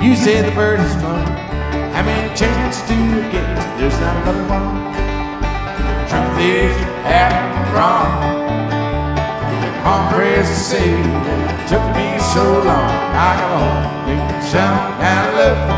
You say the bird is fun. How many chances do you get? There's not another one. Truth is, you have wrong. I'm crazy to say that it took me so long. I got home, make some kind of love.